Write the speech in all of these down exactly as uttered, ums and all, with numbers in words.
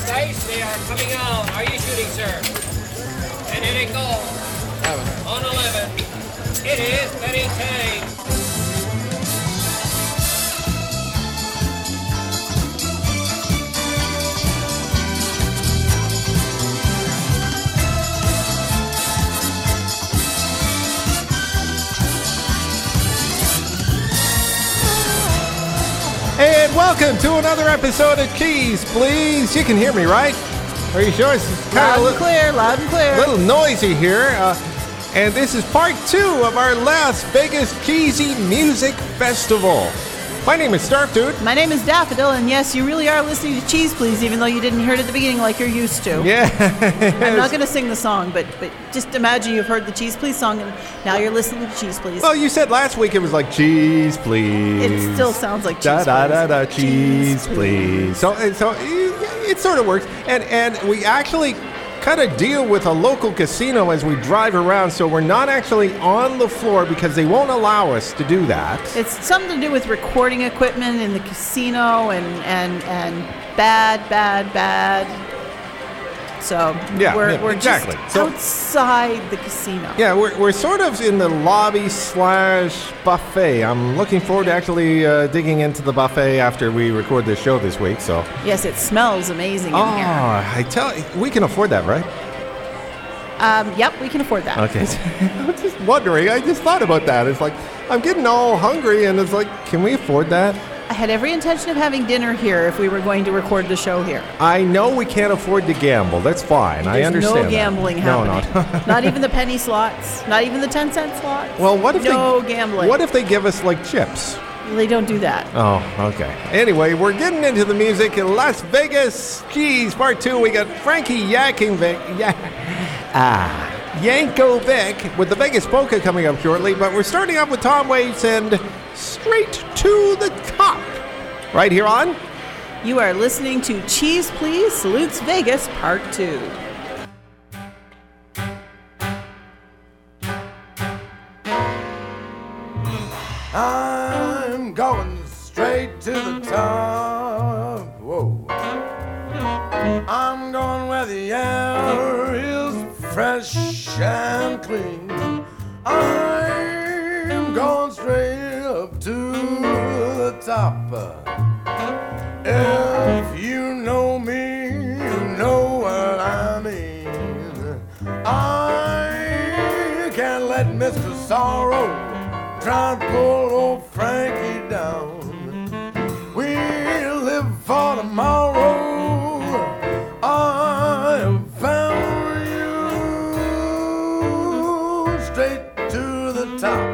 dice. They are coming out. Are you shooting, sir? And in it goes. eleven. On eleven. It is Betty Tang. And welcome to another episode of Cheese Please. You can hear me, right? Are you sure? It's kind Loud of and clear, loud and clear. A little noisy here. Uh, and this is part two of our Las Vegas Cheesy Music Festival. My name is Starf Dude. My name is Daffodil, and yes, you really are listening to Cheese Please, even though you didn't hear it at the beginning like you're used to. Yeah. I'm not going to sing the song, but but just imagine you've heard the Cheese Please song, and now you're listening to Cheese Please. Well, you said last week it was like Cheese Please. It still sounds like Cheese da, Please. Da da da Cheese, cheese Please. So so it, it sort of works, and and we actually kind of deal with a local casino as we drive around, so we're not actually on the floor because they won't allow us to do that. It's something to do with recording equipment in the casino and and and bad, bad, bad. So yeah, we're, yeah, we're exactly. just so, outside the casino. Yeah, we're, we're sort of in the lobby slash buffet. I'm looking forward to actually uh, digging into the buffet after we record this show this week. So yes, it smells amazing oh, in here. I tell you, we can afford that, right? Um, yep, we can afford that. Okay. I'm just wondering. I just thought about that. It's like I'm getting all hungry, and it's like, can we afford that? I had every intention of having dinner here if we were going to record the show here. I know we can't afford to gamble. That's fine. There's I understand. no gambling that. happening. No, no. Not even the penny slots. Not even the ten cent slots. Well, what if no they, gambling? What if they give us like chips? They don't do that. Oh, okay. Anyway, we're getting into the music in Las Vegas. Geez, part two. We got Frankie Yankovic. Yeah. Ah. Yankovic with the Vegas Polka coming up shortly, but we're starting off with Tom Waits and Straight to the Top. Right here on? You are listening to Cheese Please Salutes Vegas Part two. I'm going straight to the top. Whoa. I'm going where the air is fresh and clean. I'm going straight up to the top. If you know me, you know what I mean. I can't let Mister Sorrow try to pull old Frankie down. We live for tomorrow. I have found you straight to the top.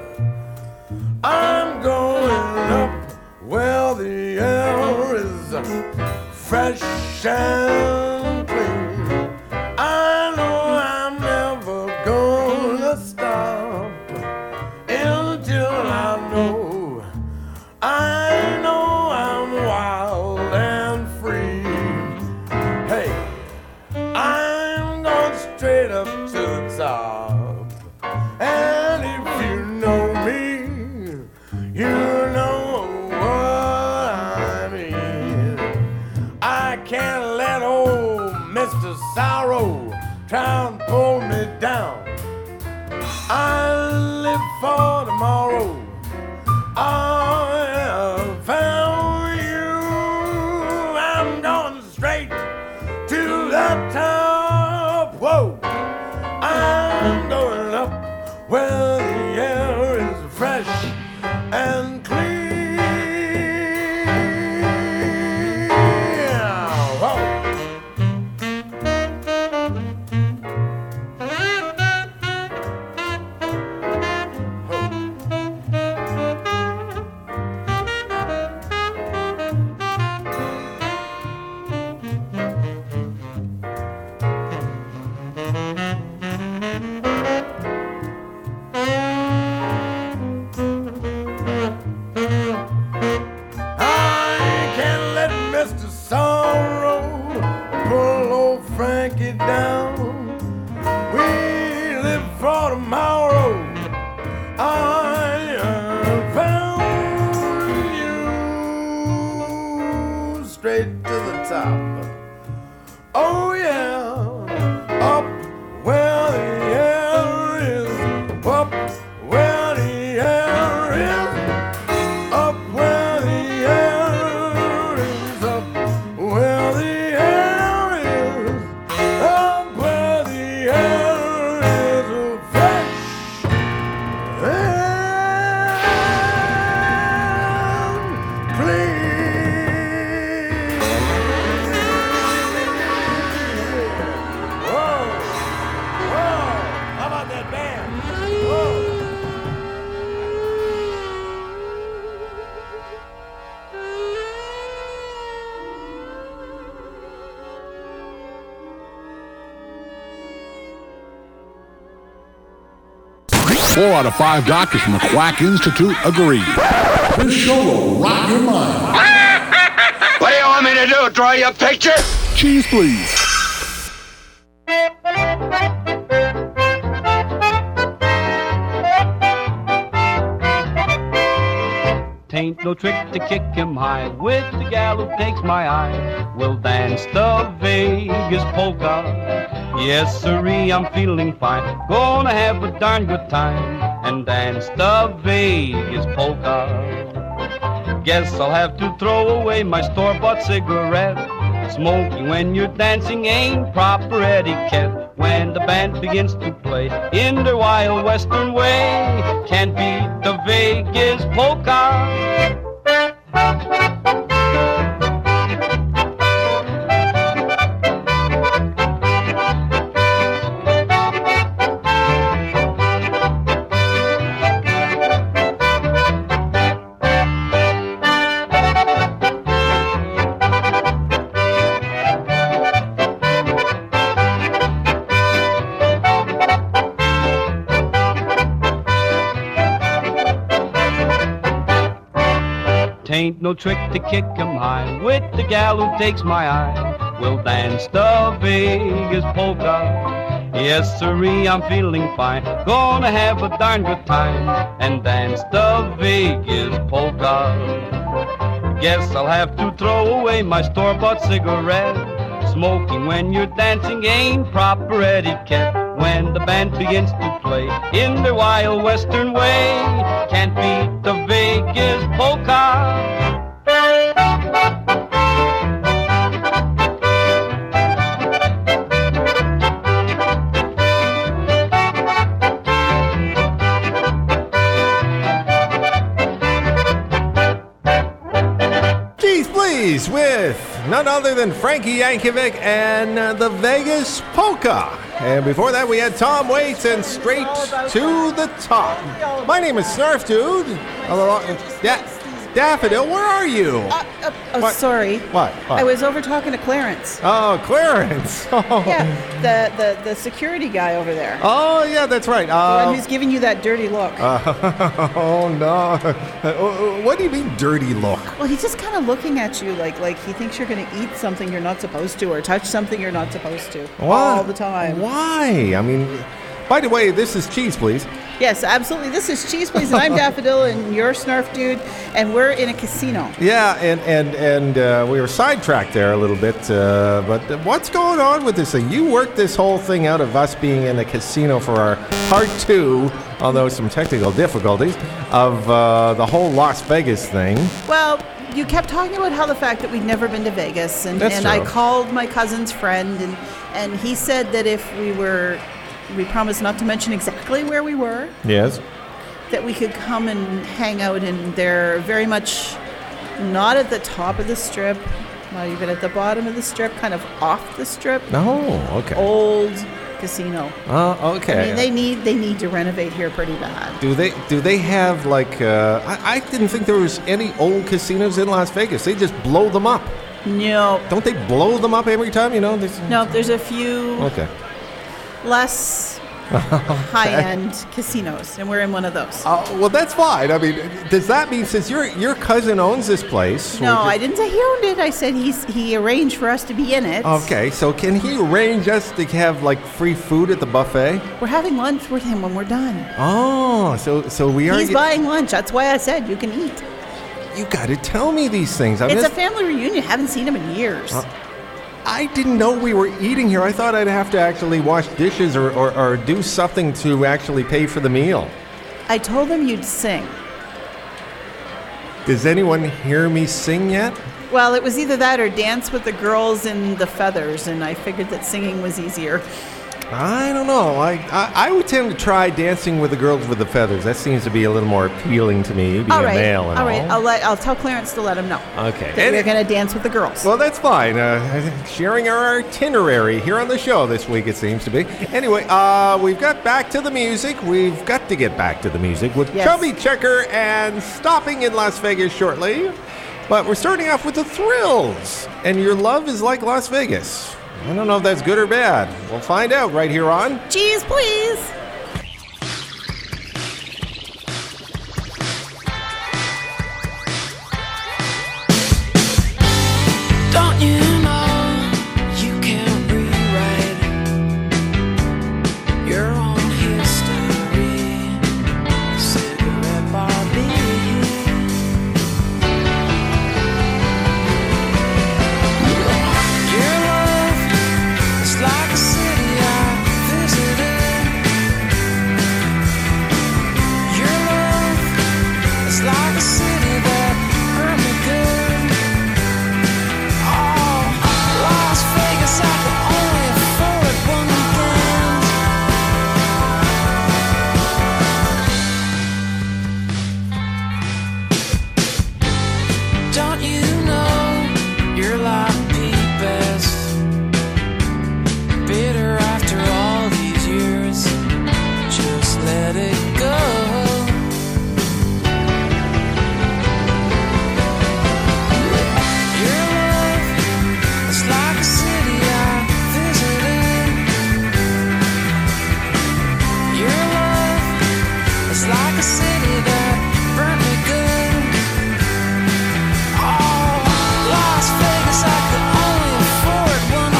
I'm going up where the air is fresh and clean. I know I'm never gonna stop until I know, I know I'm wild and free. Hey, I'm going straight up to the top. And if you know me, you know what I mean. I can't let old Mister Sorrow try and pull me down. I live for tomorrow. I have found you. I'm going straight to the top. Whoa! I'm going up where the air is fresh and clean. Whoa! Oh yeah, up where the air is, up where the air is, up where the air is, up where the air is, up where the air is fresh and clean. Whoa, whoa, how about that band? Whoa. Four out of five doctors from the Quack Institute agree. This show will rock your mind. What do you want me to do? Draw you a picture? Cheese, please. Tain't no trick to kick him high with the gal who takes my eye. We'll dance the Vegas polka. Yes, sirree, I'm feeling fine. Gonna have a darn good time and dance the Vegas polka. Guess I'll have to throw away my store-bought cigarette. Smoking when you're dancing ain't proper etiquette. When the band begins to play in their wild western way, can't beat the Vegas polka. Tain't no trick to kick 'em high with the gal who takes my eye. We'll dance the Vegas polka. Yes, sirree, I'm feeling fine. Gonna have a darn good time and dance the Vegas polka. Guess I'll have to throw away my store-bought cigarette. Smoking when you're dancing ain't proper etiquette. When the band begins to play in their wild western way, can't beat the Vegas polka. Cheese Please with none other than Frankie Yankovic and uh, the Vegas Polka. And before that, we had Tom Waits and Straight to the Top. My name is Snarf Dude. Hello, Da- Daffodil, where are you? Uh, uh, oh, What? sorry. What? What? I was over talking to Clarence. Oh, Clarence. Oh, Yeah, the, the, the security guy over there. oh yeah, that's right. The Uh, one who's giving you that dirty look. oh, no. Uh, what do you mean, dirty look? Well, he's just kind of looking at you like like he thinks you're going to eat something you're not supposed to or touch something you're not supposed to. All the time. Why? I mean, by the way, this is Cheese Please. Yes, absolutely. This is Cheese Please, and I'm Daffodil, and you're Snarf Dude, and we're in a casino. Yeah, and and and uh, we were sidetracked there a little bit. Uh, but what's going on with this thing? You worked this whole thing out of us being in a casino for our part two, although some technical difficulties, of uh, the whole Las Vegas thing. Well, you kept talking about how the fact that we'd never been to Vegas, and, That's and true. I called my cousin's friend, and, and he said that if we were, we promised not to mention exactly where we were, Yes. that we could come and hang out, and they're very much not at the top of the strip, not even at the bottom of the strip, kind of off the strip. Oh, okay. Old casino. Oh, okay. I mean, they need they need to renovate here pretty bad. Do they do they have like? Uh, I, I didn't think there was any old casinos in Las Vegas. They just blow them up. No, Don't they blow them up every time? You know. They, no. There's a few Okay. less high-end casinos, and we're in one of those. Uh, well, that's fine. I mean, does that mean since your your cousin owns this place? No, we're I just- didn't say he owned it. I said he's he arranged for us to be in it. Okay, so can he arrange us to have like free food at the buffet? We're having lunch with him when we're done. Oh, so so we are. He's get- buying lunch. That's why I said you can eat. You got to tell me these things. I It's a missed- family reunion. Haven't seen him in years. Uh, I didn't know we were eating here. I thought I'd have to actually wash dishes or, or, or do something to actually pay for the meal. I told them you'd sing. Does anyone hear me sing yet? Well, it was either that or dance with the girls in the feathers, and I figured that singing was easier. I don't know. I, I I would tend to try dancing with the girls with the feathers. That seems to be a little more appealing to me, being All right, a male and all. all right. I'll let I'll tell Clarence to let him know. Okay. That And- we're gonna dance with the girls. Well, that's fine. Uh, sharing our itinerary here on the show this week, it seems to be. Anyway, uh, we've got back to the music. We've got to get back to the music with Yes. Chubby Checker and stopping in Las Vegas shortly. But we're starting off with the Thrills. And Your Love is Like Las Vegas. I don't know if that's good or bad. We'll find out right here on Cheese, please. Don't you know you can't rewrite your own history? Cigarette Barbie. Your love is like a city I visited. Your love is like a city that hurt me good. Oh, Las Vegas, I can only afford one weekend. Don't you know you're like Pete-Best? Bitter after all these years. Just let it go. Your love is like a city I visited. Your love is like a city that burnt me good. Oh, Las Vegas, I could only afford one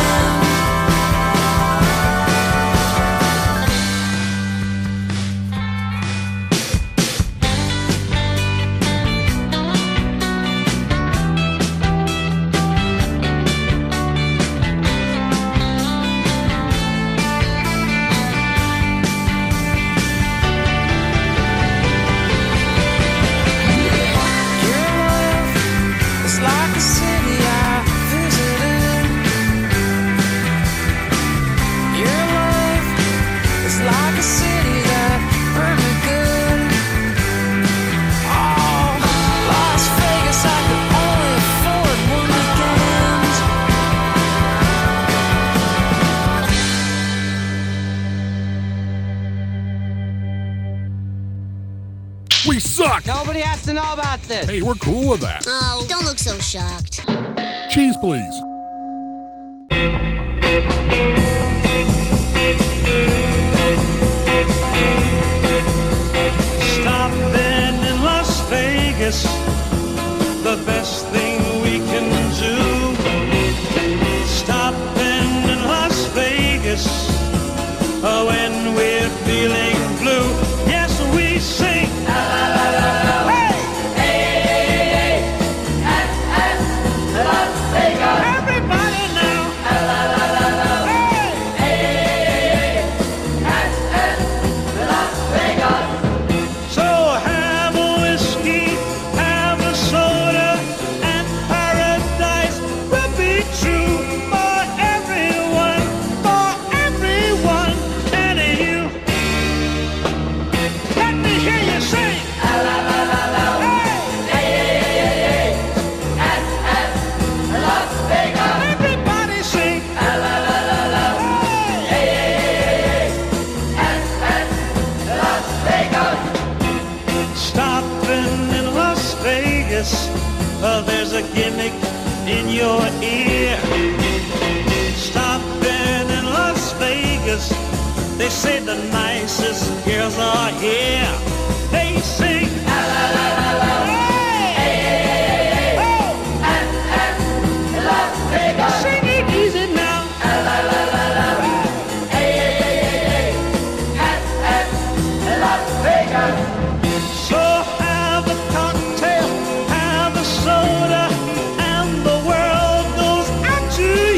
Your love is like a city I visited. Your love is like a city that burned me good. Oh, Las Vegas, I could only afford one weekend. We suck! Nobody has to know about this. Hey, we're cool with that. Oh, don't look so shocked. Cheese, please. Stopping in Las Vegas, the best thing we can do. Stopping in Las Vegas, oh, when we're feeling blue. Yes, we sing. Everybody now. So have a whiskey, have a soda, and paradise will be true for everyone, for everyone, and you. Let me hear you sing. Everybody sing. Stopping in Las Vegas, uh, there's a gimmick in your ear. Stopping in Las Vegas, they say the nicest girls are here. They sing. Sing it easy now. So have a cocktail, have a soda, and the world goes out to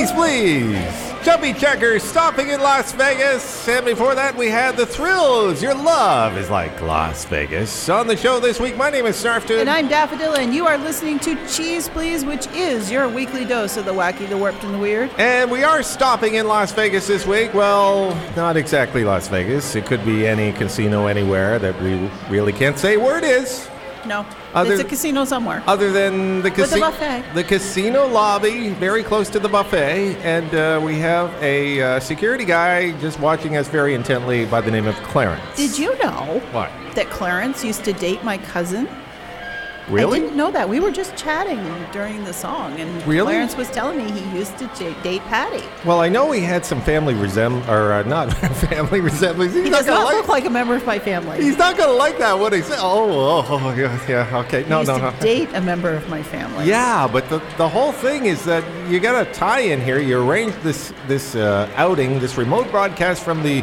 Cheese Please. Chubby Checkers stopping in Las Vegas. And before that, we had The Thrills. Your love is like Las Vegas. On the show this week, my name is Snarfdude. And I'm Daffodil, and you are listening to Cheese Please, which is your weekly dose of the wacky, the warped, and the weird. And we are stopping in Las Vegas this week. Well, not exactly Las Vegas. It could be any casino anywhere that we really can't say where it is. No, Other- it's a casino somewhere. Other than the, With a casi- buffet. the casino lobby, very close to the buffet. And uh, we have a uh, security guy just watching us very intently by the name of Clarence. Did you know What? that Clarence used to date my cousin? Really? I didn't know that. We were just chatting during the song, and Really? Clarence was telling me he used to j- date Patty. Well, I know he had some family resem or uh, not family resemblance. He's He not does gonna not like. look like a member of my family. He's not gonna like that. What he said? Oh, oh, oh, yeah, yeah. Okay, he no, used no, to no. date a member of my family. Yeah, but the the whole thing is that you got a tie-in here. You arranged this this uh, outing, this remote broadcast from the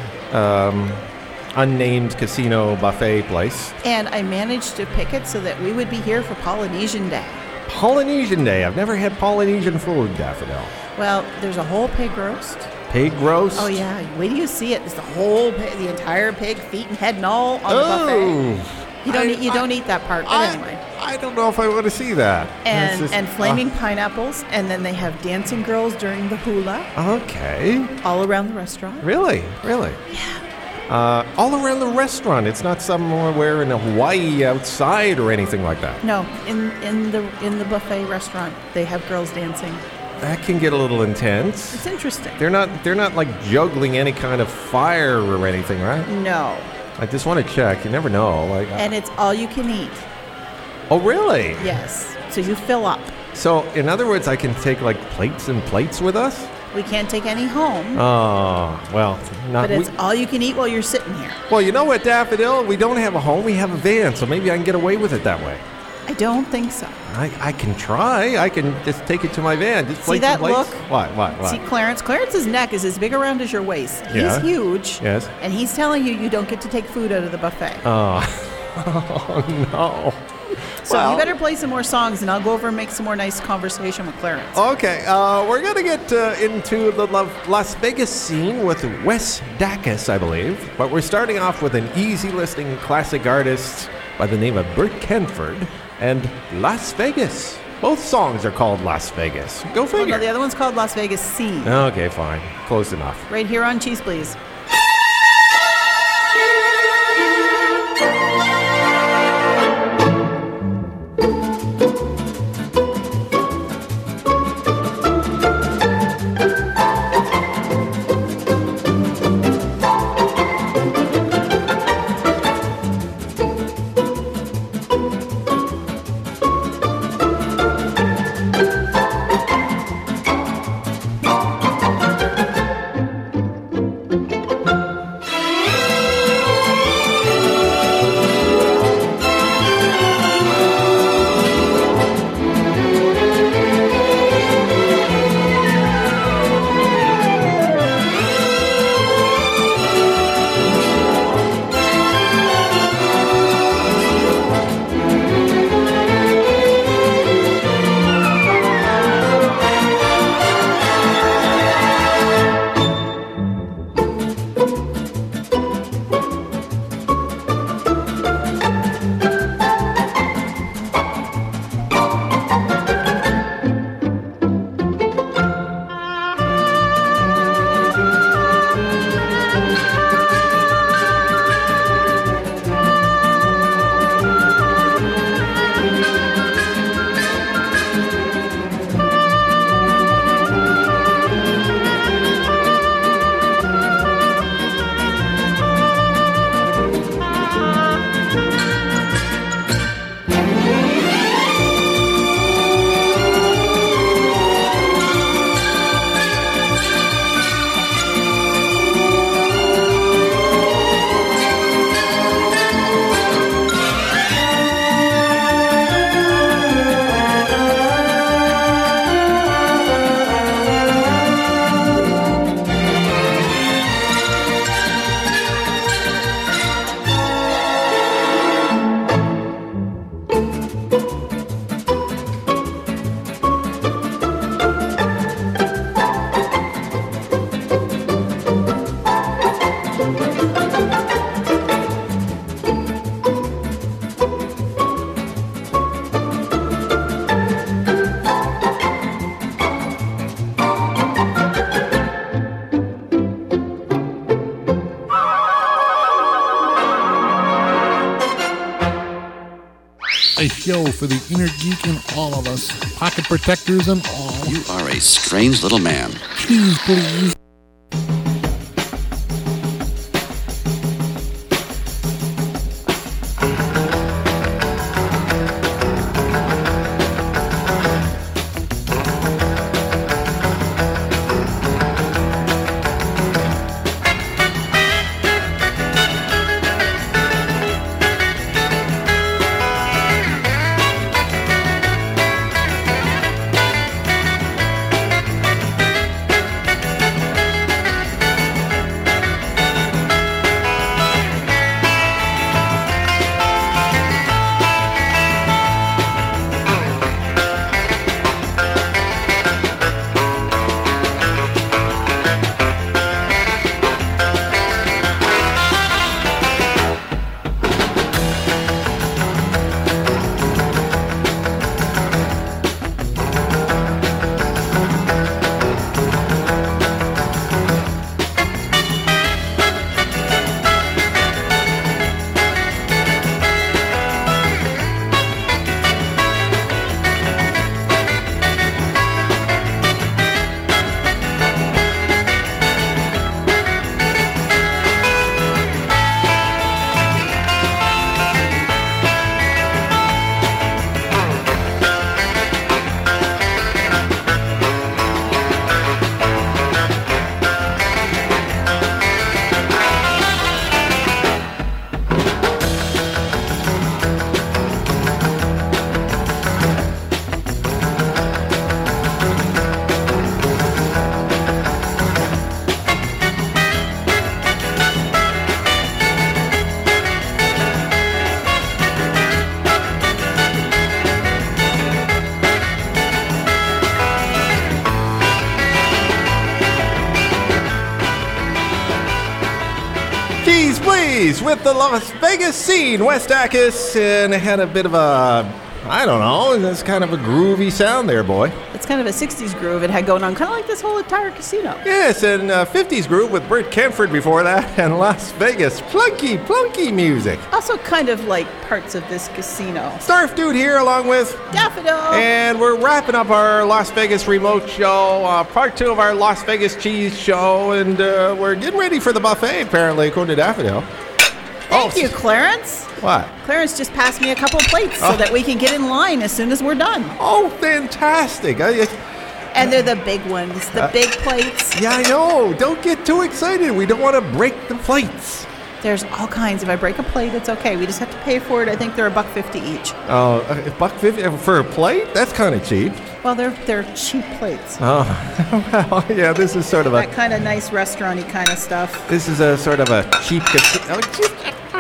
um, unnamed casino buffet place. And I managed to pick it so that we would be here for Polynesian Day. Polynesian Day. I've never had Polynesian food, Daffodil. Well, there's a whole pig roast. Pig roast. Oh yeah, wait till you see it. It's the whole, pig, the entire pig, feet and head and all on the buffet. Oh. You don't I- eat, you don't eat that part, but I, anyway. I don't know if I want to see that. And It's just- and flaming pineapples, and then they have dancing girls during the hula uh, okay. all around the restaurant. Really? Really? Yeah. Uh, all around the restaurant. It's not somewhere in Hawaii outside or anything like that. No, in in the in the buffet restaurant, they have girls dancing. That can get a little intense. It's interesting. They're not they're not like juggling any kind of fire or anything, right? No, I just want to check. You never know. Like, and it's all you can eat. oh, really? Yes, so you fill up. So, in other words, I can take like plates and plates with us? We can't take any home, Oh, well, not but it's we, all you can eat while you're sitting here. well, you know what, Daffodil? We don't have a home. We have a van, so maybe I can get away with it that way. I don't think so. I, I can try. I can just take it to my van. Just See plates that and plates. look? What? What? What? See, Clarence. Clarence's neck is as big around as your waist. Yeah. He's huge. Yes. And he's telling you you don't get to take food out of the buffet. Oh, oh no. so well- you better play some more songs, and I'll go over and make some more nice conversation with Clarence. Okay, uh, we're going to get uh, into the Lo- Las Vegas scene with Wes Dacus, I believe. But we're starting off with an easy listening classic artist by the name of Bert Kenford and Las Vegas. Both songs are called Las Vegas. Go Oh, figure. no, the other one's called Las Vegas Scene. Okay, fine. Close enough. Right here on Cheese Please. for the inner geek in all of us. Pocket protectors and all. You are a strange little man. Cheese, please. With the Las Vegas scene, West Akis, and it had a bit of a, I don't know, it's kind of a groovy sound there, boy. It's kind of a sixties groove it had going on, kind of like this whole entire casino. Yes, and uh, fifties groove with Bert Camford before that, and Las Vegas plunky, plunky music. Also kind of like parts of this casino. Starf Dude here along with Daffodil. And we're wrapping up our Las Vegas remote show, uh, part two of our Las Vegas cheese show, and uh, we're getting ready for the buffet, apparently, according to Daffodil. Thank oh, you, Clarence. What? Clarence just passed me a couple plates oh. so that we can get in line as soon as we're done. Oh, fantastic. I, and they're the big ones, the uh, big plates. Yeah, I know. Don't get too excited. We don't want to break the plates. There's all kinds. If I break a plate, it's okay. We just have to pay for it. I think they're a buck fifty each. Oh, uh, a buck fifty for a plate? That's kind of cheap. Well, they're they're cheap plates. Oh, well, yeah. This is sort of that a kind of nice restaurant-y kind of stuff. This is a sort of a cheap. Oh, cheap.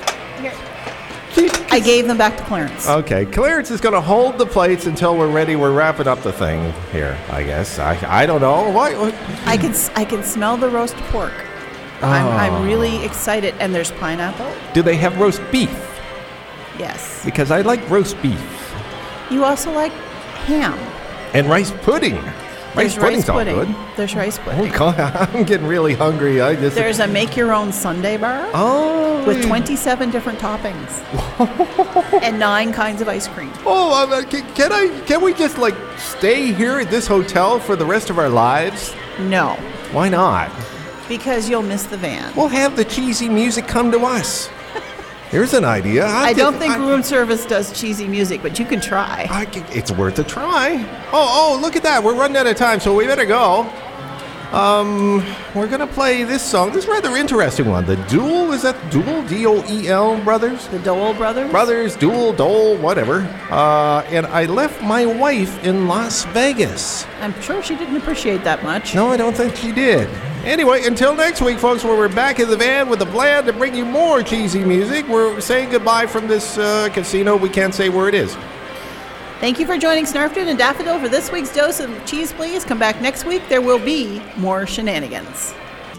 cheap. I gave them back to Clarence. Okay, Clarence is going to hold the plates until we're ready. We're wrapping up the thing here. I guess. I I don't know. What? what? I can I can smell the roast pork. Oh. I'm, I'm really excited. And there's pineapple. Do they have roast beef? Yes. Because I like roast beef. You also like ham. And rice pudding. Rice There's pudding's rice pudding. all good. There's rice pudding. Oh, God, I'm getting really hungry. I just. There's a make-your-own sundae bar. Oh. With twenty-seven different toppings. And nine kinds of ice cream. Oh, uh, can, can I? Can we just like stay here at this hotel for the rest of our lives? No. Why not? Because you'll miss the van. We'll have the cheesy music come to us. Here's an idea. I, I don't think I, room service does cheesy music, but you can try. I, it's worth a try. Oh, oh, look at that. We're running out of time, so we better go. Um, we're going to play this song. This is a rather interesting one. The Duel, is that Duel? D O E L Brothers? The Dole Brothers? Brothers, Duel, Dole, whatever. Uh, and I left my wife in Las Vegas. I'm sure she didn't appreciate that much. No, I don't think she did. Anyway, until next week, folks, where we're back in the van with the plan to bring you more cheesy music. We're saying goodbye from this uh, casino. We can't say where it is. Thank you for joining Snarfdude and Daffodil for this week's dose of cheese, please. Come back next week. There will be more shenanigans.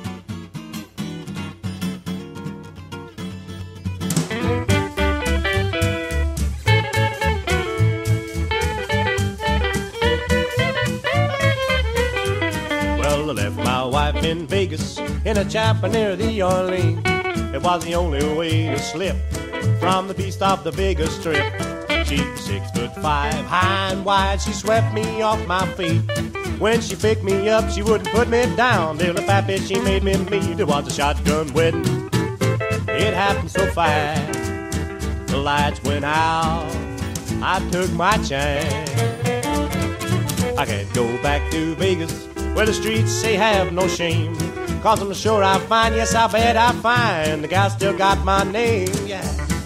Well, I left my wife in Vegas in a chopper near the Orleans. It was the only way to slip from the beast of the Vegas Strip. She six foot five, high and wide, she swept me off my feet. When she picked me up, she wouldn't put me down. Little pappy, she made me meet. It was a shotgun wedding. It happened so fast. The lights went out. I took my chance. I can't go back to Vegas where the streets say have no shame. Cause I'm sure I'll find, yes, I bet I'll find the guy still got my name, yeah.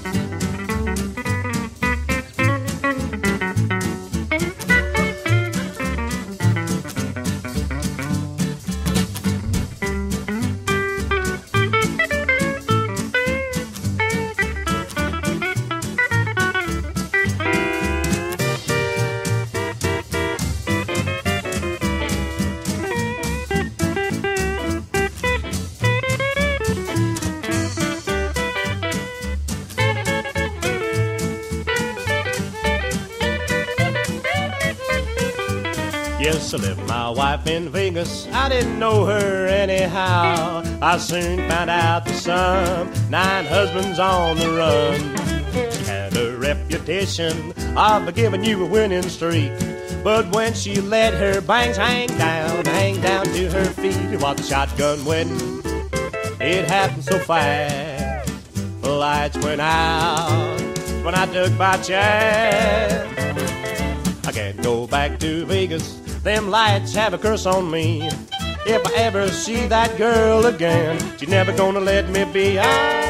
Yes, I left my wife in Vegas. I didn't know her anyhow. I soon found out the some nine husbands on the run. She had a reputation of giving you a winning streak. But when she let her bangs hang down, hang down to her feet, it was a shotgun wedding. It happened so fast. The lights went out when I took my chance. I can't go back to Vegas. Them lights have a curse on me. If I ever see that girl again, she's never gonna let me be. I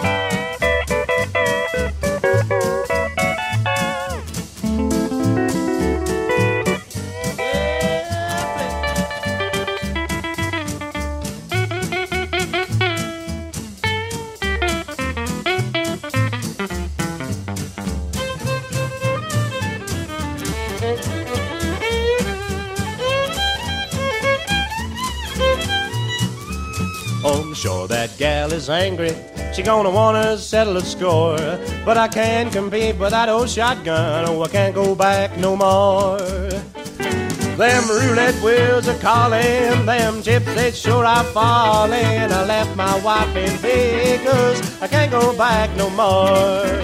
sure that gal is angry. She gonna wanna settle a score. But I can't compete with that old shotgun. Oh, I can't go back no more. Them roulette wheels are calling. Them chips, they sure are falling. I left my wife in Vegas. I can't go back no more.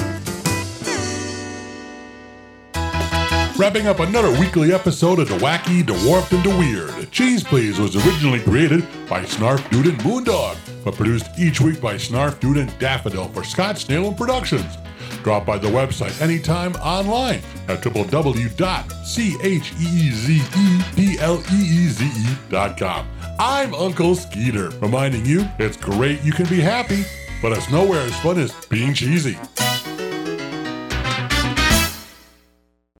Wrapping up another weekly episode of The Wacky, The Warped, and The Weird. Cheese Please was originally created by Snarf Dude and Moondog, but produced each week by Snarf Dude and Daffodil for Scott Snellen Productions. Drop by the website anytime online at w w w dot cheezepleeze dot com. I'm Uncle Skeeter, reminding you it's great you can be happy, but it's nowhere as fun as being cheesy.